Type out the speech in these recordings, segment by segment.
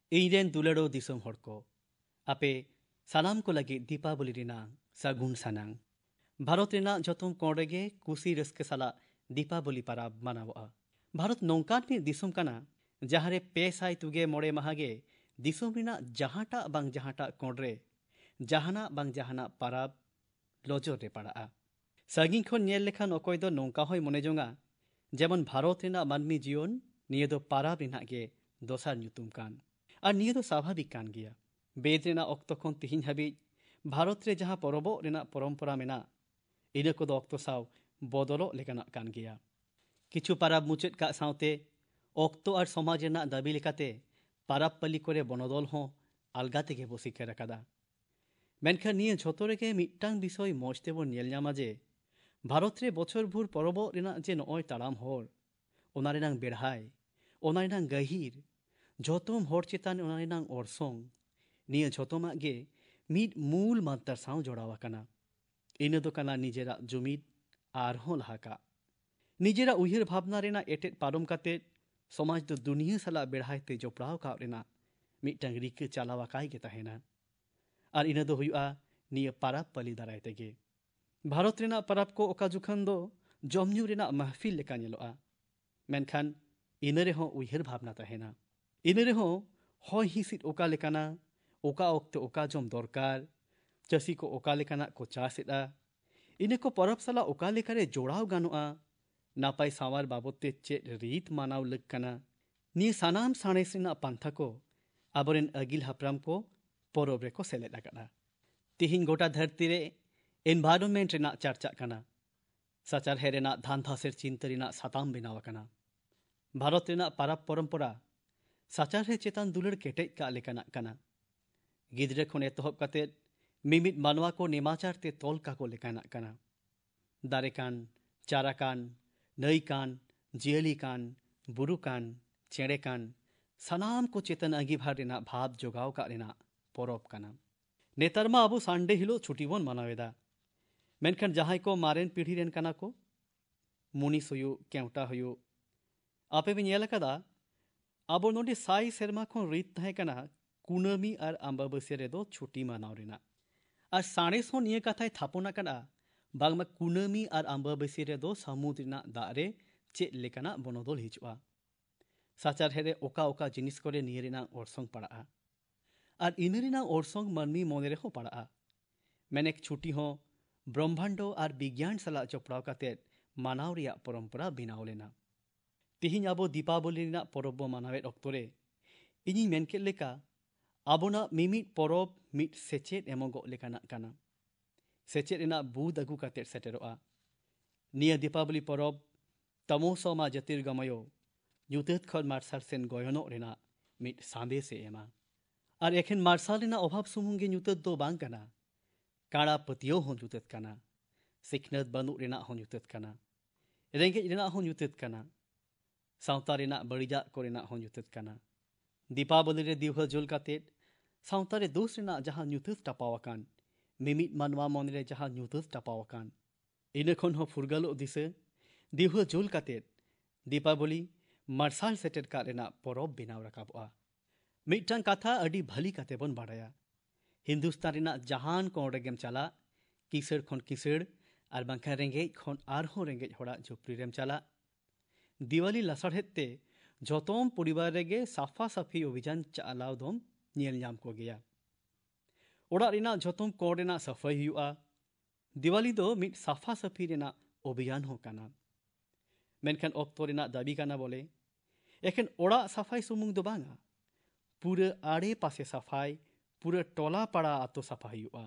ᱤᱧᱨᱮᱱ ᱫᱩᱞᱟᱹᱲᱚ ᱫᱤᱥᱚᱢ ᱦᱚᱲ ᱠᱚ, ᱟᱯᱮ ᱥᱟᱱᱟᱢ ᱠᱚ ᱞᱟᱹᱜᱤᱫ ᱫᱤᱯᱟᱵᱚᱞᱤ ᱨᱮᱱᱟᱜ ᱥᱟᱹᱜᱩᱱ ᱥᱟᱱᱟᱝ। ᱵᱷᱟᱨᱚᱛ ᱨᱮᱱᱟᱜ ᱡᱚᱛᱚᱢ ᱠᱚᱬ ᱨᱮᱜᱮ ᱠᱩᱥᱤ ᱨᱟᱹᱥᱠᱟᱹ ᱥᱟᱞᱟᱜ ᱫᱤᱯᱟᱵᱚᱞᱤ ᱯᱟᱨᱟᱵᱽ ᱢᱟᱱᱟᱣᱚᱜᱼᱟ। ᱵᱷᱟᱨᱚᱛ ᱱᱚᱝᱠᱟᱱ ᱢᱤᱫ ᱫᱤᱥᱚᱢ ᱠᱟᱱᱟ ᱡᱟᱦᱟᱸᱨᱮ 365 ᱢᱟᱦᱟ ᱜᱮ ᱫᱤᱥᱚᱢ ᱨᱮᱱᱟᱜ ᱡᱟᱦᱟᱸᱴᱟᱜ ᱵᱟᱝ ᱡᱟᱦᱟᱸᱴᱟᱜ ᱠᱚᱬ ᱨᱮ ᱡᱟᱦᱟᱱᱟᱜ ᱵᱟᱝ ᱡᱟᱦᱟᱱᱟᱜ ᱯᱟᱨᱟᱵᱽ ᱱᱚᱡᱚᱨ ᱨᱮ ᱯᱟᱲᱟᱜᱼᱟ। ᱥᱟᱺᱜᱤᱧ ᱠᱷᱚᱱ ᱧᱮᱞ ᱞᱮᱠᱷᱟᱱ ᱚᱠᱚᱭ ᱫᱚ ᱱᱚᱝᱠᱟ ᱦᱚᱸᱭ ᱢᱚᱱᱮ ᱡᱚᱝᱟ ᱡᱮᱢᱚᱱ ᱵᱷᱟᱨᱚᱛ ᱨᱮᱱᱟᱜ ᱢᱟᱹᱱᱢᱤ ᱡᱤᱭᱚᱱ ᱱᱤᱭᱟᱹ ᱫᱚ ᱯᱟᱨᱟᱵᱽ ᱨᱮᱱᱟᱜ ᱜᱮ ᱫᱚᱥᱟᱨ ᱧᱩᱛᱩᱢ ᱠᱟᱱ। ᱟᱨ ᱱᱤᱭᱟᱹ ᱫᱚ ᱥᱟᱵᱷᱟᱵᱤᱠ ᱠᱟᱱ ᱜᱮᱭᱟ। ᱵᱮᱫ ᱨᱮᱱᱟᱜ ᱚᱠᱛᱚ ᱠᱷᱚᱱ ᱛᱤᱦᱤᱧ ᱦᱟᱹᱵᱤᱡ ᱵᱷᱟᱨᱚᱛ ᱨᱮ ᱡᱟᱦᱟᱸ ᱯᱚᱨᱚᱵᱚᱜ ᱨᱮᱱᱟᱜ ᱯᱚᱨᱚᱢᱯᱚᱨᱟ ᱢᱮᱱᱟᱜ, ᱤᱱᱟᱹ ᱠᱚᱫᱚ ᱚᱠᱛᱚ ᱥᱟᱶ ᱵᱚᱫᱚᱞᱚᱜ ᱞᱮᱠᱟᱱᱟᱜ ᱠᱟᱱ ᱜᱮᱭᱟ। ᱠᱤᱪᱷᱩ ᱯᱟᱨᱟᱵᱽ ᱢᱩᱪᱟᱹᱫ ᱠᱟᱜ ᱥᱟᱶᱛᱮ ᱚᱠᱛᱚ ᱟᱨ ᱥᱚᱢᱟᱡᱽ ᱨᱮᱱᱟᱜ ᱫᱟᱹᱵᱤ ᱞᱮᱠᱟᱛᱮ ᱯᱟᱨᱟᱵᱽ ᱯᱟᱹᱞᱤ ᱠᱚᱨᱮ ᱵᱚᱱᱚᱫᱚᱞ ᱦᱚᱸ ᱟᱞᱜᱟ ᱛᱮᱜᱮ ᱵᱚ ᱥᱤᱠᱟᱹᱨ ᱟᱠᱟᱫᱟ। ᱢᱮᱱᱠᱷᱟᱱ ᱱᱤᱭᱟᱹ ᱡᱷᱚᱛᱚ ᱨᱮᱜᱮ ᱢᱤᱫᱴᱟᱝ ᱵᱤᱥᱚᱭ ᱢᱚᱸᱡᱽ ᱛᱮᱵᱚᱱ ᱧᱮᱞ ᱧᱟᱢᱟ ᱡᱮ ᱵᱷᱟᱨᱚᱛ ᱨᱮ ᱵᱚᱪᱷᱚᱨ ᱵᱷᱩᱨ ᱯᱚᱨᱚᱵᱚᱜ ᱨᱮᱱᱟᱜ ᱡᱮ ᱱᱚᱜᱼᱚᱭ ᱛᱟᱲᱟᱢ ᱦᱚᱨ, ᱚᱱᱟ ᱨᱮᱱᱟᱜ ᱵᱮᱲᱦᱟᱭ, ᱚᱱᱟ ᱨᱮᱱᱟᱜ ᱜᱟᱹᱦᱤᱨ, ᱡᱷᱚᱛᱚᱢ ᱦᱚᱲ ᱪᱮᱛᱟᱱ ᱚᱱᱟ ᱨᱮᱱᱟᱜ ᱚᱨᱥᱚᱝ, ᱱᱤᱭᱟᱹ ᱡᱷᱚᱛᱚᱢᱟᱜ ᱜᱮ ᱢᱤᱫ ᱢᱩᱞ ᱢᱟᱱᱛᱟᱨ ᱥᱟᱶ ᱡᱚᱲᱟᱣ ᱟᱠᱟᱱᱟ। ᱤᱱᱟᱹ ᱫᱚ ᱠᱟᱱᱟ ᱱᱤᱡᱮᱨᱟᱜ ᱡᱩᱢᱤᱫ ᱟᱨᱦᱚᱸ ᱞᱟᱦᱟ ᱠᱟᱜ। ᱱᱤᱡᱮᱨᱟᱜ ᱩᱭᱦᱟᱹᱨ ᱵᱷᱟᱵᱽᱱᱟ ᱨᱮᱱᱟᱜ ᱮᱴᱮᱫ ᱯᱟᱨᱚᱢ ᱠᱟᱛᱮᱫ ᱥᱚᱢᱟᱡᱽ ᱫᱚ ᱫᱩᱱᱤᱭᱟᱹ ᱥᱟᱞᱟᱜ ᱵᱮᱲᱦᱟᱭ ᱛᱮ ᱡᱚᱯᱲᱟᱣ ᱠᱟᱜ ᱨᱮᱱᱟᱜ ᱢᱤᱫᱴᱟᱝ ᱨᱤᱠᱟᱹ ᱪᱟᱞᱟᱣ ᱟᱠᱟᱭ ᱜᱮ ᱛᱟᱦᱮᱱᱟ। ᱟᱨ ᱤᱱᱟᱹ ᱫᱚ ᱦᱩᱭᱩᱜᱼᱟ ᱱᱤᱭᱟᱹ ᱯᱟᱨᱟᱵᱽ ᱯᱟᱹᱞᱤ ᱫᱟᱨᱟᱭ ᱛᱮᱜᱮ। ᱵᱷᱟᱨᱚᱛ ᱨᱮᱱᱟᱜ ᱯᱟᱨᱟᱵᱽ ᱠᱚ ᱚᱠᱟ ᱡᱚᱠᱷᱚᱱ ᱫᱚ ᱡᱚᱢ ᱧᱩ ᱨᱮᱱᱟᱜ ᱢᱟᱦᱯᱷᱤᱞ ᱞᱮᱠᱟ ᱧᱮᱞᱚᱜᱼᱟ, ᱢᱮᱱᱠᱷᱟन ᱤᱱᱟᱹ ᱨᱮᱦᱚᱸ ᱩᱭᱦᱟᱹᱨ ᱵᱷᱟᱵᱽᱱᱟ ᱛᱟᱦᱮᱱᱟ। ᱤᱱᱟᱹ ᱨᱮᱦᱚᱸ ᱦᱚᱭ ᱦᱤᱸᱥᱤᱫ ᱚᱠᱟ ᱞᱮᱠᱟᱱᱟ, ᱚᱠᱟ ᱚᱠᱛᱚ ᱚᱠᱟ ᱡᱚᱢ ᱫᱚᱨᱠᱟর, ᱪᱟᱹᱥᱤ ᱠᱚ ᱚᱠᱟ ᱞᱮᱠᱟᱱᱟᱜ ᱠᱚ ᱪᱟᱥ ᱮᱫᱟ, ᱤᱱᱟᱹ ᱠᱚ ᱯᱚᱨᱚᱵᱽ ᱥᱟᱞᱟᱜ ᱚᱠᱟ ᱞᱮᱠᱟᱨᱮ ᱡᱚᱲᱟᱣ ᱜᱟᱱᱚᱜᱼᱟ, ᱱᱟᱯᱟᱭ ᱥᱟᱶᱟᱨ ᱵᱟᱵᱚᱫ ᱛᱮ ᱪᱮᱫ ᱨᱤᱛ ᱢᱟᱱᱟᱣ ᱞᱟᱹᱠ ᱠᱟᱱᱟ, ᱱᱤᱭᱟᱹ ᱥᱟᱱᱟᱢ ᱥᱟᱬᱮᱥ ᱨᱮᱱᱟᱜ ᱯᱟᱱᱛᱷᱟ ᱠᱚ ᱟᱵᱚᱨᱮᱱ ᱟᱹᱜᱤᱞ ᱦᱟᱯᱲᱟᱢ ᱠᱚ ᱯᱚᱨᱚᱵᱽ ᱨᱮᱠᱚ ᱥᱮᱞᱮᱫ ᱟᱠᱟᱫᱟ। ᱛᱤᱦᱤᱧ ᱜᱚᱴᱟ ᱫᱷᱟᱹᱨᱛᱤ ᱨᱮ ᱮᱱভায়ᱨনমেন্ট ᱨᱮᱱᱟᱜ ᱪᱟᱨᱪᱟᱜ ᱠᱟᱱᱟ। ᱥᱟᱪᱟᱨᱦᱮᱫ ᱨᱮᱱᱟᱜ ᱫᱷᱟᱱᱼᱫᱷᱟᱥᱮᱨ ᱪᱤᱱᱛᱟᱹ ᱨᱮᱱᱟᱜ ᱥᱟᱛᱟᱢ ᱵᱮᱱᱟᱣ ᱟᱠᱟᱱᱟ। ᱵᱷᱟᱨᱚᱛ ᱨᱮᱱᱟᱜ ᱯᱟᱨᱟᱵᱽ ᱯᱚᱨᱚᱢᱯᱚᱨᱟ ᱥᱟᱪᱟᱨᱦᱮᱫ ᱪᱮᱛᱟᱱ ᱫᱩᱞᱟᱹᱲ ᱠᱮᱴᱮᱡ ᱠᱟᱜ ᱞᱮᱠᱟᱱᱟᱜ ᱠᱟᱱᱟ। ᱜᱤᱫᱽᱨᱟᱹ ᱠᱷᱚᱱ ᱮᱛᱚᱦᱚᱵ ᱠᱟᱛᱮᱫ ᱢᱤᱢᱤᱫ ᱢᱟᱱᱣᱟ ᱠᱚ ᱱᱮᱢᱟᱪᱟᱨ ᱛᱮ ᱛᱚᱞ ᱠᱟᱠᱚ ᱞᱮᱠᱟᱱᱟᱜ ᱠᱟᱱᱟ। ᱫᱟᱨᱮ ᱠᱟᱱ, ᱪᱟᱨᱟ ᱠᱟᱱ, ᱱᱟᱹᱭ ᱠᱟᱱ, ᱡᱤᱭᱟᱹᱞᱤ ᱠᱟᱱ, ᱵᱩᱨᱩ ᱠᱟᱱ, ᱪᱮᱬᱮ ᱠᱟᱱ, ᱥᱟᱱᱟᱢ ᱠᱚ ᱪᱮᱛᱟᱱ ᱟᱸᱜᱤᱵᱷᱟᱨ ᱨᱮᱱᱟᱜ ᱵᱷᱟᱵᱽ ᱡᱚᱜᱟᱣ ᱠᱟᱜ ᱨᱮᱱᱟᱜ ᱯᱚᱨᱚᱵᱽ ᱠᱟᱱᱟ। ᱱᱮᱛᱟᱨ ᱢᱟ ᱟᱵᱚ ᱥᱟᱱᱰᱮ ᱦᱤᱞᱳᱜ ᱪᱷᱩᱴᱤ ᱵᱚᱱ ᱢᱟᱱᱟᱣ ᱮᱫᱟ, ᱢᱮᱱᱠᱷᱟᱱ ᱡᱟᱦᱟᱸᱭ ᱠᱚ ᱢᱟᱨᱮᱱ ᱯᱤᱲᱦᱤ ᱨᱮᱱ ᱠᱟᱱᱟ ᱠᱚ, ᱢᱩᱱᱤᱥ ᱦᱩᱭᱩᱜ, ᱠᱮᱣᱴᱟ ᱦᱩᱭᱩᱜ, ᱟᱯᱮ ᱯᱮ ᱧᱮᱞ ᱟᱠᱟᱫᱟ ᱟᱵᱚ ᱱᱚᱰᱮ 100 ᱥᱮᱨᱢᱟ ᱠᱷᱚᱱ ᱨᱤᱛ ᱛᱟᱦᱮᱸ ᱠᱟᱱᱟ ᱠᱩᱱᱟᱹᱢᱤ ᱟᱨ ᱟᱢᱵᱟᱵᱟᱹᱥᱭᱟᱹ ᱨᱮᱫᱚ ᱪᱷᱩᱴᱤ ᱢᱟᱱᱟᱣ ᱨᱮᱱᱟᱜ। ᱟᱨ ᱥᱟᱬᱮᱥ ᱦᱚᱸ ᱱᱤᱭᱟᱹ ᱠᱟᱛᱷᱟᱭ ᱛᱷᱟᱯᱚᱱ ᱟᱠᱟᱫᱟ ᱵᱟᱝᱢᱟ ᱠᱩᱱᱟᱹᱢᱤ ᱟᱨ ᱟᱢᱵᱟᱵᱟᱹᱥᱭᱟᱹ ᱨᱮᱫᱚ ᱥᱟᱹᱢᱩᱫ ᱨᱮᱱᱟᱜ ᱫᱟᱜ ᱨᱮ ᱪᱮᱫ ᱞᱮᱠᱟᱱᱟᱜ ᱵᱚᱱᱚᱫᱚᱞ ᱦᱤᱡᱩᱜᱼᱟ, ᱥᱟᱪᱟᱨᱦᱮᱫ ᱨᱮ ᱚᱠᱟ ᱚᱠᱟ ᱡᱤᱱᱤᱥ ᱠᱚᱨᱮ ᱱᱤᱭᱟᱹ ᱨᱮᱱᱟᱜ ᱚᱨᱥᱚᱝ ᱯᱟᱲᱟᱜᱼᱟ, ᱟᱨ ᱤᱱᱟᱹ ᱨᱮᱱᱟᱜ ᱚᱨᱥᱚᱝ ᱢᱟᱹᱱᱢᱤ ᱢᱚᱱᱮ ᱨᱮᱦᱚᱸ ᱯᱟᱲᱟᱜᱼᱟ। ᱢᱮᱱᱮᱠ ᱪᱷᱩᱴᱤ ᱦᱚᱸ ᱵᱨᱚᱦᱢᱟᱸᱰᱚ ᱟᱨ ᱵᱤᱜᱽᱜᱟᱱ ᱥᱟᱞᱟᱜ ᱡᱚᱯᱲᱟᱣ ᱠᱟᱛᱮᱫ ᱢᱟᱱᱟᱣ ᱨᱮᱭᱟᱜ ᱯᱚᱨᱚᱢᱯᱚᱨᱟ ᱵᱮᱱᱟᱣ ᱞᱮᱱᱟ। ᱛᱤᱦᱤᱧ ᱟᱵᱚ ᱫᱤᱯᱟᱵᱚᱞᱤ ᱨᱮᱱᱟᱜ ᱯᱚᱨᱚᱵᱽ ᱵᱚ ᱢᱟᱱᱟᱣᱮᱫ ᱚᱠᱛᱚ ᱨᱮ ᱤᱧᱤᱧ ᱢᱮᱱ ᱠᱮᱫ ᱞᱮᱠᱟ ᱟᱵᱚᱱᱟᱜ ᱢᱤᱢᱤᱫ ᱯᱚᱨᱚᱵᱽ ᱢᱤᱫ ᱥᱮᱪᱮᱫ ᱮᱢᱚᱜᱚᱜ ᱞᱮᱠᱟᱱᱟᱜ ᱠᱟᱱᱟ। ᱥᱮᱪᱮᱫ ᱨᱮᱱᱟᱜ ᱵᱩᱫ ᱟᱹᱜᱩ ᱠᱟᱛᱮᱫ ᱥᱮᱴᱮᱨᱚᱜᱼᱟ। ᱱᱤᱭᱟᱹ ᱫᱤᱯᱟᱵᱚᱞᱤ ᱯᱚᱨᱚᱵᱽ ᱛᱟᱢᱳᱥᱚ ᱢᱟ ᱡᱳᱛᱤᱨᱜᱚᱢᱚᱭᱚ, ᱧᱩᱛᱟᱹᱛ ᱠᱷᱚᱱ ᱢᱟᱨᱥᱟᱞ ᱥᱮᱱ ᱜᱚᱭᱚᱱᱚᱜ ᱨᱮᱱᱟᱜ ᱢᱤᱫ ᱥᱟᱸᱫᱮᱥᱮ ᱮᱢᱟ। ᱟᱨ ᱮᱠᱷᱮᱱ ᱢᱟᱨᱥᱟᱞ ᱨᱮᱱᱟᱜ ᱚᱵᱷᱟᱵᱽ ᱥᱩᱢᱩᱝ ᱜᱮ ᱧᱩᱛᱟᱹᱛ ᱫᱚ ᱵᱟᱝ ᱠᱟᱱᱟ, ᱠᱟᱬᱟ ᱯᱟᱹᱛᱭᱟᱹᱣ ᱦᱚᱸ ᱧᱩᱛᱟᱹᱛ ᱠᱟᱱᱟ, ᱥᱤᱠᱷᱱᱟᱹᱛ ᱵᱟᱹᱱᱩᱜ ᱨᱮᱱᱟᱜ ᱦᱚᱸ ᱧᱩᱛᱟᱹᱛ ᱠᱟᱱᱟ, ᱨᱮᱸᱜᱮᱡ ᱨᱮᱱᱟᱜ ᱦᱚᱸ ᱧᱩᱛᱟᱹᱛ ᱠᱟᱱᱟ, ᱥᱟᱶᱛᱟ ᱨᱮᱱᱟᱜ ᱵᱟᱹᱲᱤᱡᱟᱜ ᱠᱚᱨᱮᱱᱟᱜ ᱦᱚᱸ ᱧᱩᱛᱟᱹᱛ ᱠᱟᱱᱟ। ᱫᱤᱯᱟᱵᱚᱞᱤ ᱨᱮ ᱫᱤᱣᱦᱟᱹ ᱡᱩᱞ ᱠᱟᱛᱮᱫ ᱥᱟᱶᱛᱟ ᱨᱮ ᱫᱳᱥ ᱨᱮᱱᱟᱜ ᱡᱟᱦᱟᱸ ᱧᱩᱛᱟᱹᱛ ᱴᱟᱯᱟᱣ ᱟᱠᱟᱱ, ᱢᱤᱢᱤᱫ ᱢᱟᱱᱣᱟ ᱢᱚᱱᱮᱨᱮ ᱡᱟᱦᱟᱸ ᱧᱩᱛᱟᱹᱛ ᱴᱟᱯᱟᱣ ᱟᱠᱟᱱ, ᱤᱱᱟᱹ ᱠᱷᱚᱱ ᱦᱚᱸ ᱯᱷᱩᱨᱜᱟᱹᱞᱚᱜ ᱫᱤᱥᱟᱹ ᱫᱤᱣᱦᱟᱹ ᱡᱩᱞ ᱠᱟᱛᱮᱫ ᱫᱤᱯᱟᱵᱚᱞᱤ ᱢᱟᱨᱥᱟᱞ ᱥᱮᱴᱮᱨ ᱠᱟᱜ ᱨᱮᱱᱟᱜ ᱯᱚᱨᱚᱵᱽ ᱵᱮᱱᱟᱣ ᱨᱟᱠᱟᱵᱚᱜᱼᱟ। ᱢᱤᱫᱴᱟᱝ ᱠᱟᱛᱷᱟ ᱟᱹᱰᱤ ᱵᱷᱟᱹᱞᱤ ᱠᱟᱛᱮ ᱵᱚᱱ ᱵᱟᱲᱟᱭᱟ, ᱦᱤᱱᱫᱩᱥᱛᱟᱱ ᱨᱮᱱᱟᱜ ᱡᱟᱦᱟᱱ ᱠᱚᱬ ᱨᱮᱜᱮᱢ ᱪᱟᱞᱟᱜ, ᱠᱤᱥᱟᱹᱬ ᱠᱷᱚᱱ ᱠᱤᱥᱟᱹᱬ ᱟᱨ ᱵᱟᱝᱠᱷᱟᱱ ᱨᱮᱸᱜᱮᱡ ᱠᱷᱚᱱ ᱟᱨᱦᱚᱸ ᱨᱮᱸᱜᱮᱡ ᱦᱚᱲᱟᱜ ᱡᱷᱩᱯᱲᱤ ᱨᱮᱢ ᱪᱟᱞᱟᱜ, ᱫᱤᱣᱟᱞᱤ ᱞᱟᱥᱟᱲᱦᱮᱫ ᱛᱮ ᱡᱚᱛᱚᱢ ᱯᱚᱨᱤᱵᱟᱨ ᱨᱮᱜᱮ ᱥᱟᱯᱷᱟ ᱥᱟᱹᱯᱷᱤ ᱚᱵᱷᱤᱡᱟᱱ ᱪᱟᱞᱟᱣ ᱫᱚᱢ ᱧᱮᱞ ᱧᱟᱢ ᱠᱚᱜᱮᱭᱟ। ᱚᱲᱟᱜ ᱨᱮᱱᱟᱜ ᱡᱚᱛᱚᱢ ᱠᱚᱬ ᱨᱮᱱᱟᱜ ᱥᱟᱯᱷᱟᱭ ᱦᱩᱭᱩᱜᱼᱟ। ᱫᱤᱣᱟᱞᱤ ᱫᱚ ᱢᱤᱫ ᱥᱟᱯᱷᱟ ᱥᱟᱹᱯᱷᱤ ᱨᱮᱱᱟᱜ ᱚᱵᱷᱤᱡᱟᱱ ᱦᱚᱸ ᱠᱟᱱᱟ। ᱢᱮᱱᱠᱷᱟᱱ ᱚᱠᱛᱚ ᱨᱮᱱᱟᱜ ᱫᱟᱹᱵᱤ ᱠᱟᱱᱟ ᱵᱚᱞᱮ ᱮᱠᱷᱮᱱ ᱚᱲᱟᱜ ᱥᱟᱯᱷᱟᱭ ᱥᱩᱢᱩᱝ ᱫᱚ ᱵᱟᱝᱟ, ᱯᱩᱨᱟᱹ ᱟᱲᱮ ᱯᱟᱥᱮ ᱥᱟᱯᱷᱟᱭ, ᱯᱩᱨᱟᱹ ᱴᱚᱞᱟ ᱯᱟᱲᱟ ᱟᱛᱳ ᱥᱟᱯᱷᱟ ᱦᱩᱭᱩᱜᱼᱟ।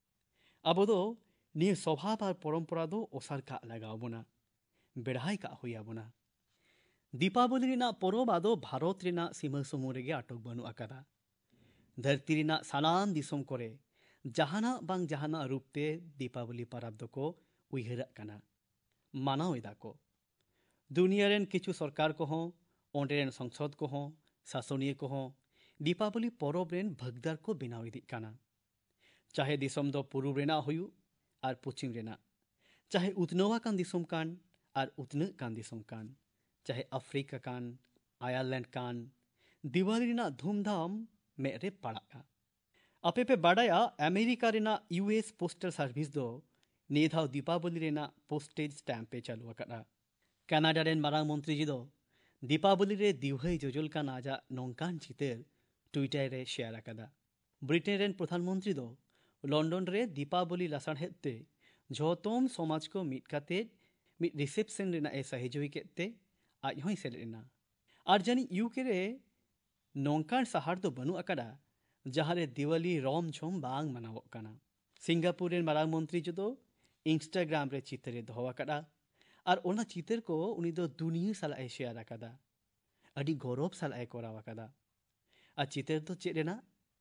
ᱟᱵᱚ ᱫᱚ ᱱᱤᱭᱟᱹ ᱥᱚᱵᱷᱟᱵ ᱟᱨ ᱯᱚᱨᱚᱢᱯᱚᱨᱟ ᱫᱚ ᱚᱥᱟᱨ ᱠᱟᱜ ᱞᱟᱜᱟᱣ ᱵᱚᱱᱟ, ᱵᱮᱲᱦᱟᱭ ᱠᱟᱜ ᱦᱩᱭ ᱟᱵᱚᱱᱟ। ᱫᱤᱯᱟᱵᱚᱞᱤ ᱨᱮᱱᱟᱜ ᱯᱚᱨᱚᱵᱽ ᱟᱫᱚ ᱵᱷᱟᱨᱚᱛ ᱨᱮᱱᱟᱜ ᱥᱤᱢᱟᱹ ᱥᱩᱢᱩᱝ ᱨᱮᱜᱮ ᱟᱴᱚᱠ ᱵᱟᱹᱱᱩᱜ ᱟᱠᱟᱫᱟ। ᱫᱷᱟᱹᱨᱛᱤ ᱨᱮᱱᱟᱜ ᱥᱟᱱᱟᱢ ᱫᱤᱥᱚᱢ ᱠᱚᱨᱮ ᱡᱟᱦᱟᱱᱟᱜ ᱵᱟᱝ ᱡᱟᱦᱟᱱᱟᱜ ᱨᱩᱯᱛᱮ ᱫᱤᱯᱟᱵᱚᱞᱤ ᱯᱟᱨᱟᱵᱽ ᱫᱚᱠᱚ ᱩᱭᱦᱟᱹᱨᱟᱜ ᱠᱟᱱᱟ, ᱢᱟᱱᱟᱣ ᱮᱫᱟ ᱠᱚ। ᱫᱩᱱᱤᱭᱟᱹ ᱨᱮᱱ ᱠᱤᱪᱷᱩ ᱥᱚᱨᱠᱟᱨ ᱠᱚᱦᱚᱸ, ᱚᱸᱰᱮ ᱨᱮᱱ ᱥᱚᱝᱥᱚᱫ ᱠᱚᱦᱚᱸ, ᱥᱟᱥᱚᱱᱤᱭᱟᱹ ᱠᱚᱦᱚᱸ ᱫᱤᱯᱟᱵᱚᱞᱤ ᱯᱚᱨᱚᱵᱽ ᱨᱮᱱ ᱵᱷᱟᱹᱜᱽᱫᱟᱨ ᱠᱚ ᱵᱮᱱᱟᱣ ᱤᱫᱤᱜ ᱠᱟᱱᱟ। ᱪᱟᱦᱮ ᱫᱤᱥᱚᱢ ᱫᱚ ᱯᱩᱨᱩᱵ ᱨᱮᱱᱟᱜ ᱦᱩᱭᱩᱜ ᱟᱨ ᱯᱚᱪᱷᱤᱢ ᱨᱮᱱᱟᱜ, ᱪᱟᱦᱮ ᱩᱛᱱᱟᱹᱣ ᱟᱠᱟᱱ ᱫᱤᱥᱚᱢ ᱠᱟᱱ ᱟᱨ ᱩᱛᱱᱟᱹᱜ ᱠᱟᱱ ᱫᱤᱥᱚᱢ ᱠᱟᱱ, ᱪᱟᱦᱮ ᱟᱯᱷᱨᱤᱠᱟ ᱠᱟᱱ, ᱟᱭᱟᱨᱞᱮন্ড ᱠᱟᱱ, दिवाली रिना धूमधाम में रे पड़ा अपे पे बाडाया अमेरिका रिना यूएस पोस्टल सर्विस दो निधाव दीपावली रिना पोस्टेज स्टैम्प पे चालू अकड़ा कनाडा रेन मारांग मंत्री जी दो दीपावली रे दिवहै जोजल का नाजा नोंकान चितर ट्विटर रे शेयर अकदा ब्रिटेन रेन प्रधानमंत्री दो लंडन रे दीपावली लासाण हेते झोतोम समाज को मिट काते मिट रिसेप्शन रेना ए सहेजुई केते आज होई सेलेना आर जानी यूके रे नोंकान सहार दो बनु अकड़ा जहाँ रे दिवाली रोम झोम बांग मनावो कना सिंगापुर रेन मारांग मंत्री जो दो इंस्टाग्राम रे चित्र रे दोहो अकड़ा और ओना चित्र को उनी दो दुनिया साला ए शेयर अकदा अडी गौरव साला ए कोराव अकदा आ चित्र तो चेद रेना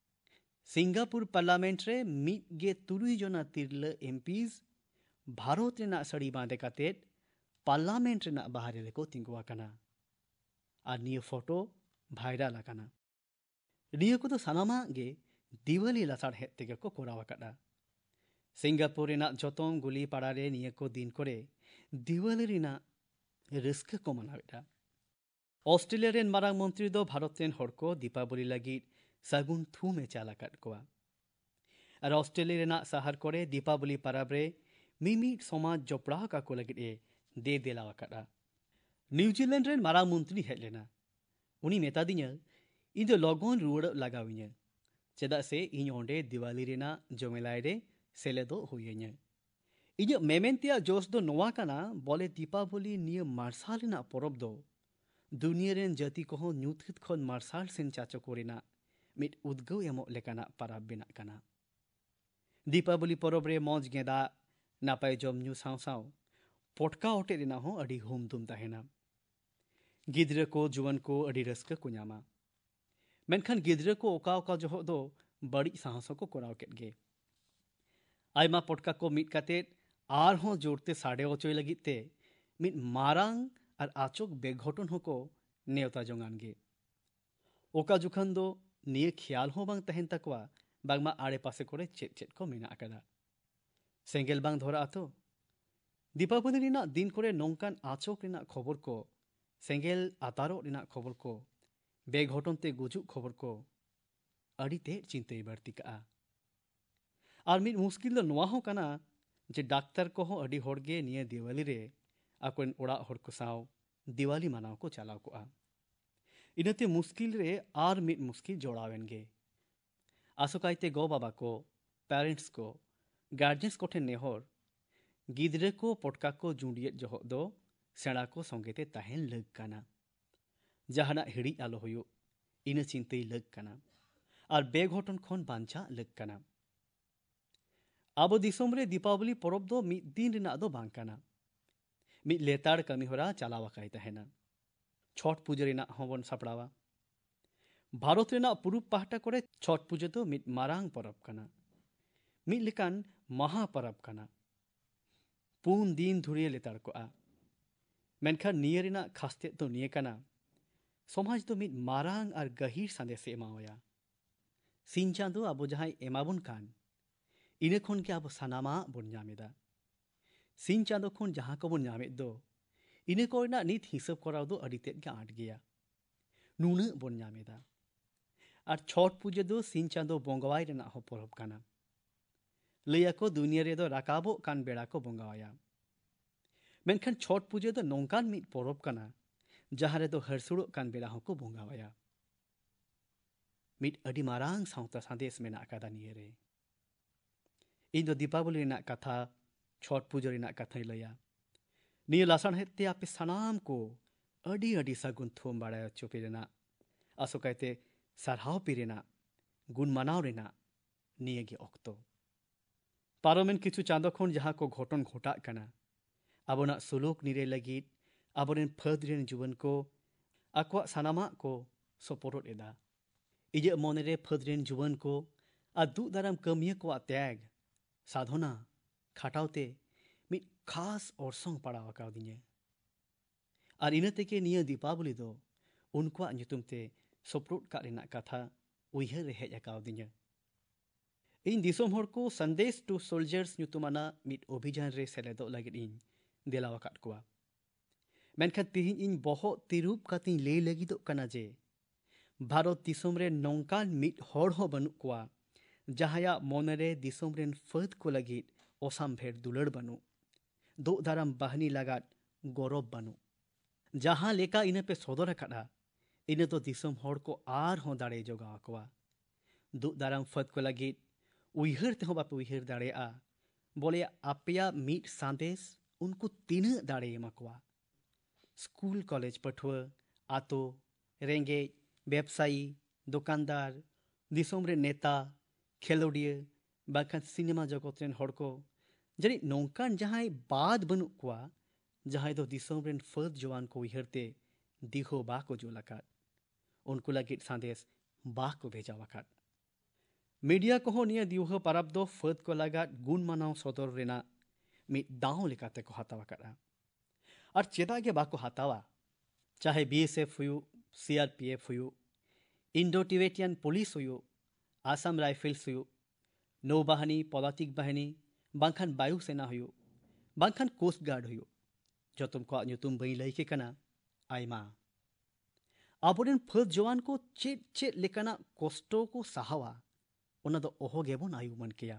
सिंगापुर पार्लामेंट रे मिगे तुरुई जोना तिरला एमपीज भारत रेना सड़ी बांधे काते पार्लामेंट रेना बाहर रे को तिंगुआ कना और निये फोटो भाइरल अकना निये को तो सानामा गे दिवाली लासाड़ हेत तेगे को कोराव अकदा सिंगापुर रेना जोतोम गुली पाड़ा रे निये को दिन करे दिवाली रेना रिस्क को मनावेदा ऑस्ट्रेलिया रेन मारांग मंत्री दो भारत रेन हड़ को दीपावली लगी सगुन थू में चाला काट कोआ और ऑस्ट्रेलिया रेना शहर करे दीपावली परब रे मिमी समाज जोपड़ा का को लगी दे देला अकड़ा न्यूजीलैंड रेन मारांग मंत्री हेज लेना उनी मेता दिया इन दो लगन रुआड़ लगाविया चेदा से इन ओंडे दिवाली रेना जमेलाय रे सेलेदो हुइया इज मेमेंतिया जोश दो नोवा काना बोले दीपावली निय मार्शाल रेना परब दो दुनिया रेन जाति को न्यूथित खन मार्शाल सेन चाचो कोरेना मिट उद्गव एमो लेकाना परब बेना काना दीपावली परब रे मौज गेदा नापाय जम न्यू साव साव पोटका ओटे रेना हो अडी हुम दुम तहेना गिद्र को जुवन को अडी रस्क को न्यामा मेनखान गिद्र को ओका ओका जोहो दो बड़ी साहसों को कोराव केट गे आयमा पोटका को मिट काते आर हो जोड़ते साढ़े ओचोय लगित ते मिट मारांग और आचोक बेघटन हो को नेवता जोंगान गे ओका जुखान दो निये ख्याल हो बांग तहेन तकवा बागमा आड़े पासे कोरे चेट चेट को मेना अकदा सेंगेल बांग धोरा आतो दीपावली रिना दिन कोरे नोंकान आचोक रिना खबर को सेंगेल आतारो रिना खबर को बेघटन ते गुजुक खबर को अड़ी ते चिंते बढ़ती का और मिट मुश्किल दो नोआ हो कना जे डाक्टर को हो अड़ी होड़गे निये दिवाली रे आकोन ओड़ा होड़ को साव दिवाली मनाव को चलाव को इनते मुश्किल रे आर मिट मुश्किल जोड़ावेन गे आसोकाइते गो बाबा को पेरेंट्स को गार्जियंस को ठे नेहर गिद्रे को पोटका को जुंडियत जोहो दो सेड़ा को संगेते तहेन लग काना जहाना हिड़ी आलो होयो इन चिंते लग काना और बेघटन खन बांचा लग काना आबो दिसोम रे दीपावली परब दो मिद दिन रिना दो बांग काना मिद लेताड़ कमी होरा चलावा काई तहेना छठ पूजा रिना होबन सापड़ावा भारत रेना पुरुब पाहटा करे छठ पूजा दो मिद मारांग परब काना मिद लेकान महा परब काना पून दिन धुरिया लेताड़ को मेनखान निये रिना खास्ते तो निये काना समाज दो मिद मारांग और गहीर संदेश एमावया सिन चांदो आबो जहां एमाबुन कान इने खन के आबो सानामा बन ᱧᱟᱢᱮᱫᱟ सिन चांदो खन जहां को बन ᱧᱟᱢᱮᱫ दो इने कोरना नित हिसाब कराव दो अड़ी तेद के आट गया नुन बन ᱧᱟᱢᱮᱫᱟ और छठ पूजा दो सिन चांदो बोंगवाई रेना हो परब काना लैया को दुनिया रे दो राकाबो कान बेड़ा को बोंगावाया मेनखान छठ पूजा दो नोंकान मिद परब काना जहां रे दो हरसुड़ो कान बेड़ा हो को बोंगावाया मिद अड़ी मारांग सावता संदेश मेना कादा निये रे इन दो दीपावली रेना कथा छठ पूजा रेना कथा लैया निये लासाण हेते आपे सनाम को अड़ी अड़ी सगुन थोम बाड़ा चोपे रेना आसोकायते सरहाव पिरेना गुण मनाव रेना निये गे ऑक्तो पारोमेन किछु चांदो खन जहां को घटन घटा कना आबोना सुलूक निरे लगी आबोरेन फद रेन जुवन को आकवा सनामा को सपोर्ट एदा इजे मोने रे फद रेन जुवन को अदु दाराम कमिया को त्याग साधना खाटावते मिद खास orसों पड़ाव कावदिnye और इनते के निये दीपावली दो उनका ᱧᱩᱛᱩᱢ सपोर्ट का रेना कथा उयहर रे हेज कावदिnye इन दिसोम हर को संदेश टू सोल्जर्स ᱧᱩᱛᱩᱢᱟना मिद अभियान रे सेलेदो लगिद इन देलाव काट कोआ मेनखान तिहिन इन बहो तिरुप कातिन ले लगिदो कना जे भारत दिसोम रे नौकान मिट हॉर हो बनु कोआ जहाया मोनरे दिसोम रेन फद को लगी ओसाम भेर दुलड़ बनु दो दाराम बाहनी लगात गौरव बनु जहां लेका इने पे सदर कड़ा इने तो दिसोम हॉर को आर हो दाड़े जोगा कोआ दो दाराम फद को लगी उइहर ते हो बाप उइहर दाड़े आ बोले आपिया मिट सांदेश उनको तीन दाड़े मकवा स्कूल कॉलेज पठुआ आतो रेंगे व्यवसायी दुकानदार दिसोम रे नेता खेलोडिया बाखान सिनेमा जगत रेन हड़ को जरी नौकान जहां बाद बनु कोआ जहां दो दिसोम रेन फद जवान को उइहरते दिहो बा को जोलाकात उनको लगी सांदेश बा को भेजा वकात मीडिया को हो निया दिवह परब दो फद को लगात गुण मनाव सदर रेना मिट दाव लेकाते को हतावा करा और चेदा के बाको हतावा चाहे बीएसएफ हुयु सीआरपीएफ हुयु इंडो टिबेटियन पुलिस हुयु आसाम राइफल्स हुयु नौबाहिनी पदातिक बाहिनी बांखान वायु सेना हुयु बांखान कोस्ट गार्ड हुयु जो तुमको नुतुम बई लईके कना आयमा आबोरेन फद जवान को चेत चेत लेकाना कष्टों को सहावा उना दो ओहो गेबोन आयु मन किया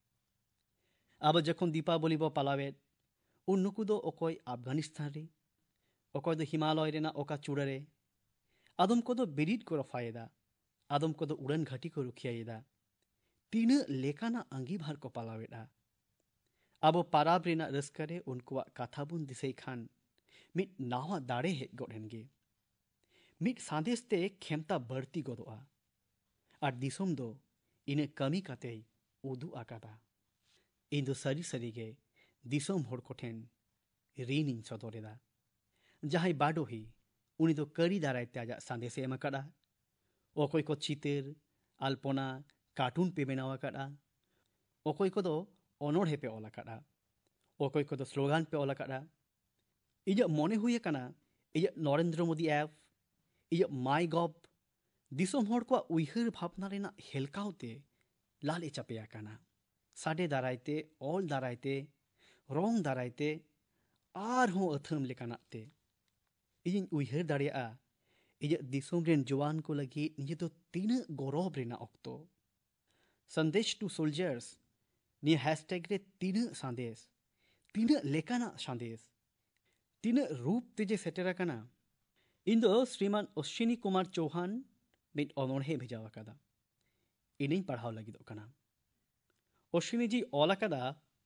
अब जखन दीपावली बो पालावे उन नुकु दो ओकोय अफगानिस्तान रे ओकोय दो हिमालय रेना ओका चूड़ा रे आदम को दो बिरिट को रफायदा आदम को दो उड़न घाटी को रुखियायदा तीन लेकाना अंगीभार को पालावेदा अब पाराब रेना रस्करे उनको कथा बुन दिसई खान मिट नावा दाड़े हे गोडेनगे मिट सांदेश ते खेमता बढ़ती गोदोआ और दिसोम दो इने कमी काते उदू आकादा इन दो सरी सरी गे दिसोम होड़ कोठेन रीनिंग सदोरेदा जहां बाडो ही उनी दो करी दाराय त्याजा सांदेश एम काड़ा ओकोय को चितेर अल्पना कार्टून पे बनावा काड़ा ओकोय को दो अनोढ़े पे ओला काड़ा ओकोय को दो स्लोगान पे ओला काड़ा इया मोने हुए कना इया नरेंद्र मोदी ऐप इया माई गॉव दिसोम होड़ को उइहर भावना रेना हेलकाउते लाले चपेया काना साडे दारायते ऑल दारायते रोंग दारायते आर हो अथम लेकानाते इजिन उइहर दाड़िया इज दिसोम रेन जवान को लगी निजे तो तीन गौरव रेना ऑक्तो संदेश टू सोल्जर्स नि हैशटैग रे तीन संदेश तीन लेकाना संदेश तीन रूप तेजे सेटेरा काना इंदो श्रीमान अश्विनी कुमार चौहान मिट अनोढ़े भेजावा कादा इन्हीं पढ़ाव लगी दो कना अश्विनी जी ओला कादा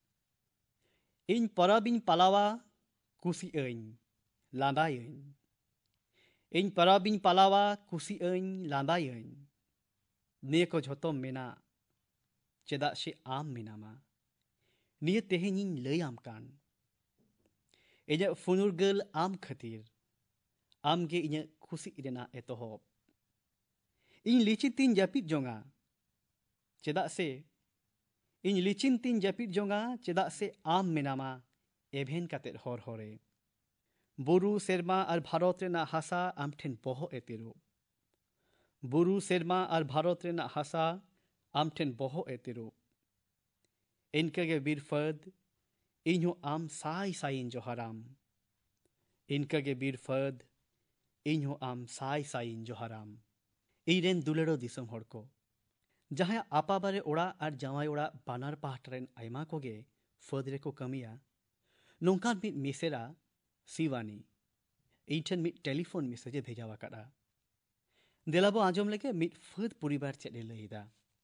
इन पराबिन पालावा कुसी ऐन लांदायन इन पराबिन पालावा कुसी ऐन लांदायन निये को झोतो मेना चेदा से आम मेनामा निये तेहेनिन लयाम कान इजा फुनुरगल आम खतीर आम गे इnya खुशी इरेना एतोहब इन लिचिन तीन जापिद जोंगा चेदा से इन लिचिन तीन जापिद जोंगा चेदा से आम मेनामा एभेन कातेर हर हरे बुरु सेरमा और भारत रेना हासा आमठेन बहो एतेरो बुरु सेरमा और भारत रेना हासा आमठेन बहो एतेरो इनके बीर फद इन्हो आम साई साइन जोहाराम इनके बीर फद इन्हो आम साई साइन जोहाराम इरेन दुलेरो दिसम हड़ को जहां आपा बारे ओड़ा और जावाई ओड़ा बानार पाहटरेन आयमा कोगे फद रे को कमिया नोंकान मिट मिसेरा शिवानी इठन मिट टेलीफोन मेसेज भेजावा काड़ा दिलाबो आजम लेके मिट फद परिवार चेले लईदा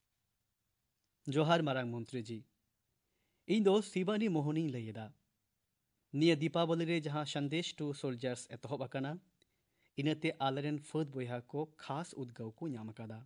जोहार मारांग मंत्री जी इन दो शिवानी मोहनी लईदा निया दीपावली रे जहां संदेश टू सोल्जर्स एतहब अकाना इनते आलरेन फद बोया को खास उद्गव को ᱧᱟᱢ ᱟᱠᱟᱫᱟ